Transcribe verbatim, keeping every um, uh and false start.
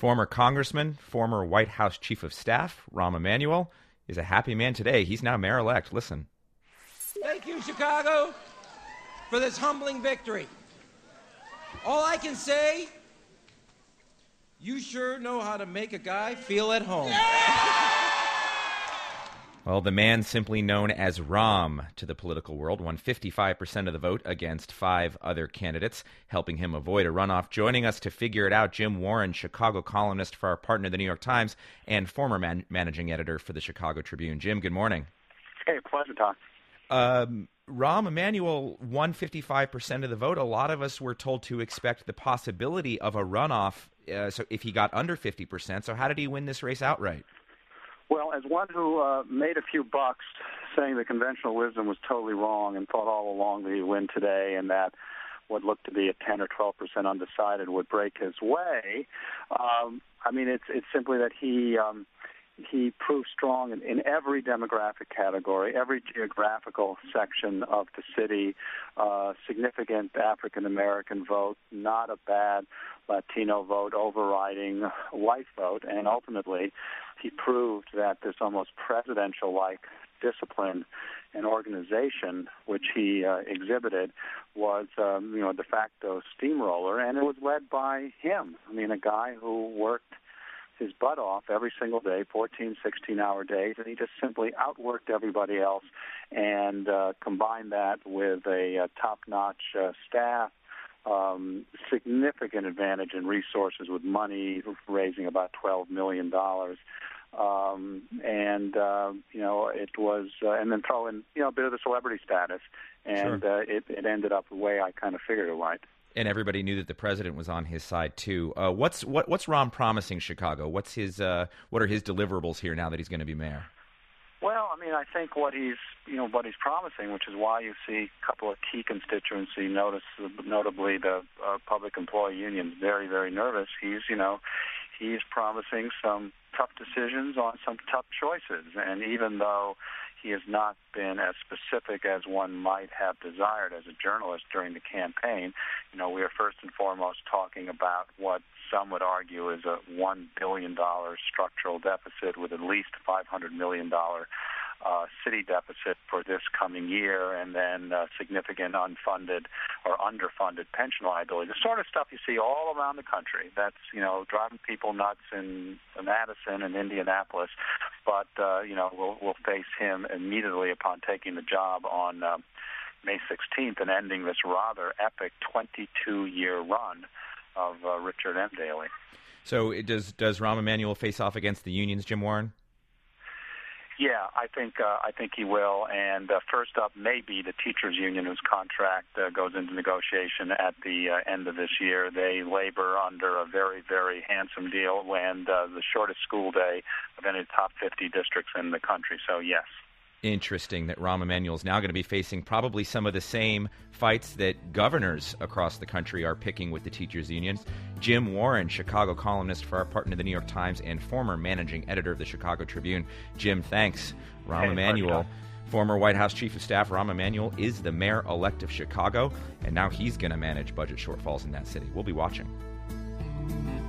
Former congressman, former White House chief of staff, Rahm Emanuel, is a happy man today. He's now mayor-elect. Listen. Thank you, Chicago, for this humbling victory. All I can say, you sure know how to make a guy feel at home. Well, the man simply known as Rahm to the political world won fifty-five percent of the vote against five other candidates, helping him avoid a runoff. Joining us to figure it out, Jim Warren, Chicago columnist for our partner, the New York Times, and former man- managing editor for the Chicago Tribune. Jim, good morning. Hey, pleasure, Tom. Um, Rahm Emanuel won fifty-five percent of the vote. A lot of us were told to expect the possibility of a runoff uh, so if he got under fifty percent. So how did he win this race outright? Well, as one who uh, made a few bucks saying the conventional wisdom was totally wrong and thought all along that he'd win today and that what looked to be a ten or twelve percent undecided would break his way, um, I mean, it's it's simply that he um, he proved strong in, in every demographic category, every geographical section of the city, uh, significant African-American vote, not a bad Latino vote, overriding white vote, and ultimately he proved that this almost presidential-like discipline and organization which he uh, exhibited was, um, you know, a de facto steamroller, and it was led by him. I mean, a guy who worked his butt off every single day, fourteen, sixteen-hour days, and he just simply outworked everybody else and uh, combined that with a, a top-notch uh, staff, um, significant advantage in resources with money, raising about twelve million dollars. Um, and, uh, you know, it was, uh, and then throw in, you know, a bit of the celebrity status, and Sure. uh, it, it ended up the way I kind of figured it might. And everybody knew that the president was on his side too. Uh, what's what, what's Rahm promising Chicago? What's his uh, what are his deliverables here now that he's going to be mayor? Well, I mean, I think what he's you know what he's promising, which is why you see a couple of key constituency, notice notably the uh, public employee unions, very very nervous. He's you know he's promising some tough decisions on some tough choices, and even though he has not been as specific as one might have desired as a journalist during the campaign. You know, we are first and foremost talking about what some would argue is a one billion dollars structural deficit with at least five hundred million dollars uh, city deficit for this coming year, and then uh, significant unfunded or underfunded pension liability. The sort of stuff you see all around the country that's, you know, driving people nuts in Madison and Indianapolis, but, uh, you know, we'll, we'll face him immediately upon taking the job on uh, May sixteenth and ending this rather epic twenty-two-year run of uh, Richard M. Daley. So it does does Rahm Emanuel face off against the unions, Jim Warren? Yeah, I think uh, I think he will. And uh, first up may be the teachers' union, whose contract uh, goes into negotiation at the uh, end of this year. They labor under a very, very handsome deal and uh, the shortest school day of any of the top fifty districts in the country. So, yes. Interesting that Rahm Emanuel is now going to be facing probably some of the same fights that governors across the country are picking with the teachers' unions. Jim Warren, Chicago columnist for our partner, the New York Times, and former managing editor of the Chicago Tribune. Jim, thanks. Rahm Hey, Emanuel, former White House chief of staff, Rahm Emanuel is the mayor-elect of Chicago, and now he's going to manage budget shortfalls in that city. We'll be watching.